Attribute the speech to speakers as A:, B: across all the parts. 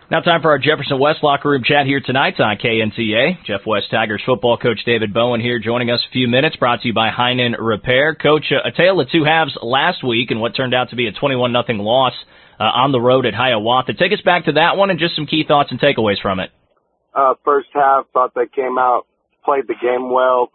A: Now time for our Jefferson West locker room chat here tonight on KNCA. Jeff West Tigers football coach David Bowen here joining us a few minutes, brought to you by Heinen Repair. Coach, a tale of two halves last week and what turned out to be a 21-0 loss on the road at Hiawatha. Take us back to that one and just some key thoughts and takeaways from it.
B: First half, thought they came out, played the game well,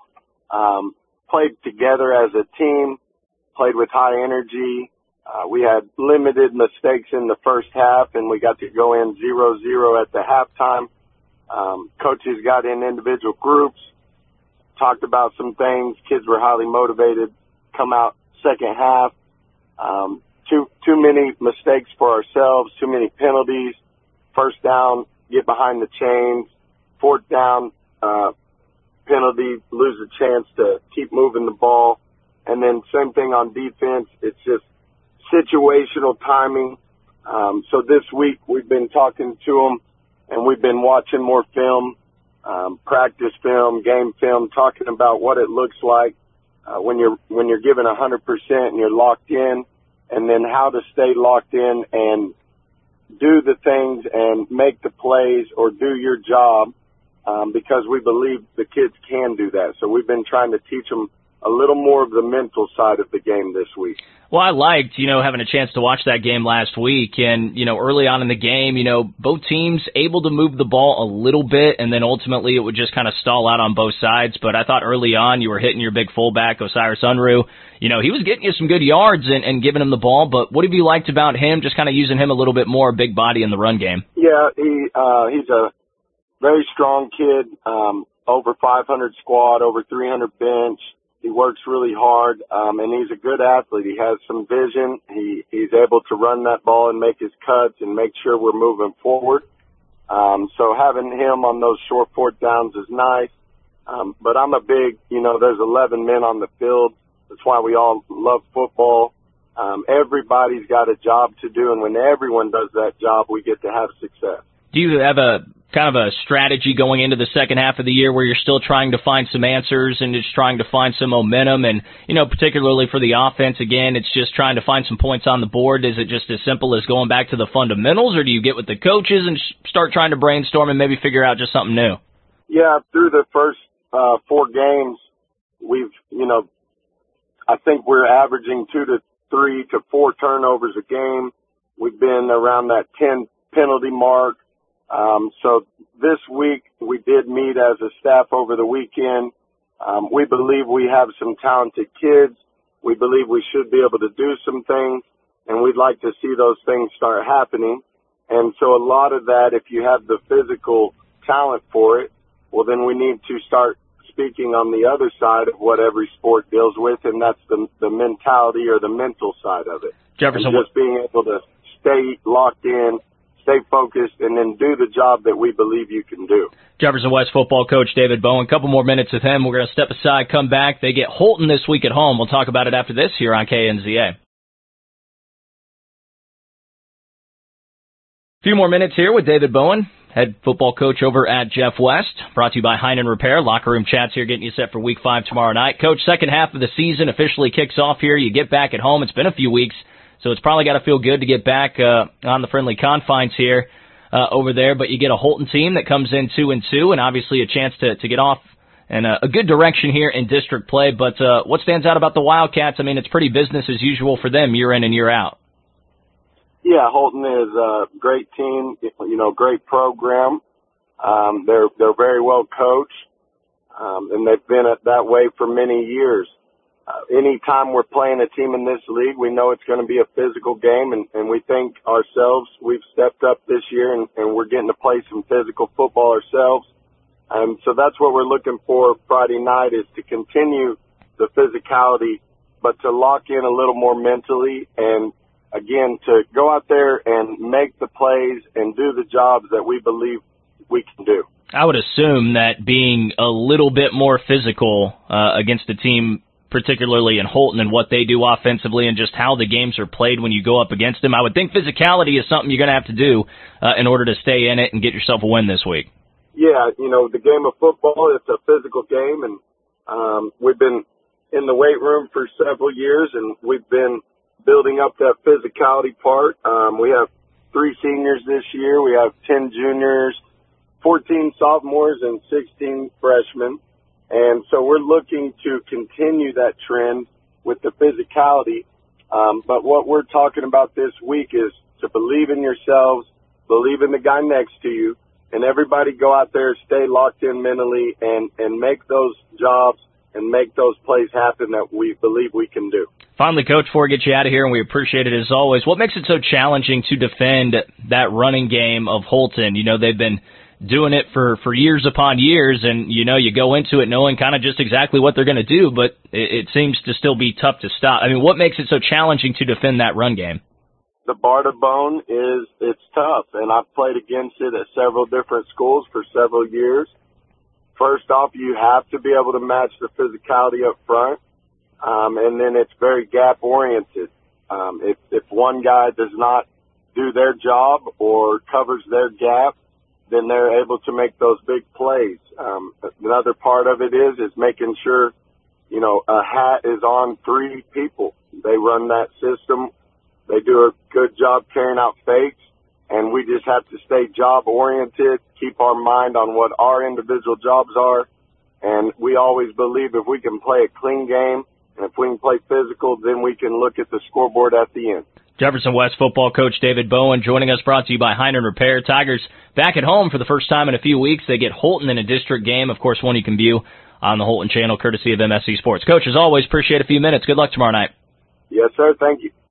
B: played together as a team, played with high energy. We had limited mistakes in the first half, and we got to go in 0-0 at the halftime. Coaches got in individual groups, talked about some things. Kids were highly motivated. Come out second half, too many mistakes for ourselves, too many penalties. First down, get behind the chains. Fourth down, penalty, lose a chance to keep moving the ball. And then same thing on defense. It's just situational timing. So this week we've been talking to them and we've been watching more film, practice film, game film, talking about what it looks like when you're given 100% and you're locked in, and then how to stay locked in and do the things and make the plays or do your job, because we believe the kids can do that. So we've been trying to teach them a little more of the mental side of the game this week.
A: Well, I liked, having a chance to watch that game last week. And, early on in the game, both teams able to move the ball a little bit, and then ultimately it would just kind of stall out on both sides. But I thought early on you were hitting your big fullback, Osiris Unruh. He was getting you some good yards and giving him the ball. But what have you liked about him, just kind of using him a little bit more, big body in the run game?
B: Yeah, he's a very strong kid, over 500 squad, over 300 bench. He works really hard, and he's a good athlete. He has some vision. He's able to run that ball and make his cuts and make sure we're moving forward. So having him on those short fourth downs is nice. But I'm a big, there's 11 men on the field. That's why we all love football. Everybody's got a job to do, and when everyone does that job, we get to have success.
A: Do you have a kind of a strategy going into the second half of the year where you're still trying to find some answers and just trying to find some momentum? And, particularly for the offense, again, it's just trying to find some points on the board. Is it just as simple as going back to the fundamentals, or do you get with the coaches and start trying to brainstorm and maybe figure out just something new?
B: Yeah, through the first 4 games, we've, I think we're averaging 2 to 3 to 4 turnovers a game. We've been around that 10 penalty mark. So this week we did meet as a staff over the weekend. We believe we have some talented kids. We believe we should be able to do some things, and we'd like to see those things start happening. And so a lot of that, if you have the physical talent for it, well, then we need to start speaking on the other side of what every sport deals with, and that's the mentality or the mental side of it.
A: Jefferson,
B: and just being able to stay locked in, stay focused, and then do the job that we believe you can do.
A: Jefferson West football coach David Bowen. A couple more minutes with him. We're going to step aside, come back. They get Holton this week at home. We'll talk about it after this here on KNZA. A few more minutes here with David Bowen, head football coach over at Jeff West. Brought to you by Heinen Repair. Locker room chats here getting you set for Week 5 tomorrow night. Coach, second half of the season officially kicks off here. You get back at home. It's been a few weeks, so it's probably got to feel good to get back on the friendly confines here over there. But you get a Holton team that comes in 2-2, and obviously a chance to get off in a good direction here in district play. But what stands out about the Wildcats? I mean, it's pretty business as usual for them year in and year out.
B: Yeah, Holton is a great team, great program. They're very well coached, and they've been that way for many years. Anytime we're playing a team in this league, we know it's going to be a physical game, and we think ourselves we've stepped up this year, and we're getting to play some physical football ourselves. So that's what we're looking for Friday night, is to continue the physicality, but to lock in a little more mentally, and again, to go out there and make the plays and do the jobs that we believe we can do.
A: I would assume that being a little bit more physical against a team, particularly in Holton, and what they do offensively and just how the games are played when you go up against them, I would think physicality is something you're going to have to do in order to stay in it and get yourself a win this week.
B: Yeah, the game of football, it's a physical game, and we've been in the weight room for several years, and we've been building up that physicality part. We have 3 seniors this year. We have 10 juniors, 14 sophomores, and 16 freshmen. And so we're looking to continue that trend with the physicality. But what we're talking about this week is to believe in yourselves, believe in the guy next to you, and everybody go out there, stay locked in mentally, and make those jobs and make those plays happen that we believe we can do.
A: Finally, Coach, before we get you out of here, and we appreciate it as always, what makes it so challenging to defend that running game of Holton? You know, they've been doing it for years upon years, and, you know, you go into it knowing kind of just exactly what they're going to do, but it seems to still be tough to stop. I mean, what makes it so challenging to defend that run game?
B: The bar to bone it's tough, and I've played against it at several different schools for several years. First off, you have to be able to match the physicality up front, and then it's very gap-oriented. If one guy does not do their job or covers their gap, then they're able to make those big plays. Another part of it is making sure, you know, a hat is on 3 people. They run that system. They do a good job carrying out fakes, and we just have to stay job-oriented, keep our mind on what our individual jobs are, and we always believe if we can play a clean game and if we can play physical, then we can look at the scoreboard at the end.
A: Jefferson West football coach David Bowen joining us, brought to you by Heinen Repair. Tigers back at home for the first time in a few weeks. They get Holton in a district game, of course, one you can view on the Holton channel, courtesy of MSC Sports. Coach, as always, appreciate a few minutes. Good luck tomorrow night.
B: Yes, sir. Thank you.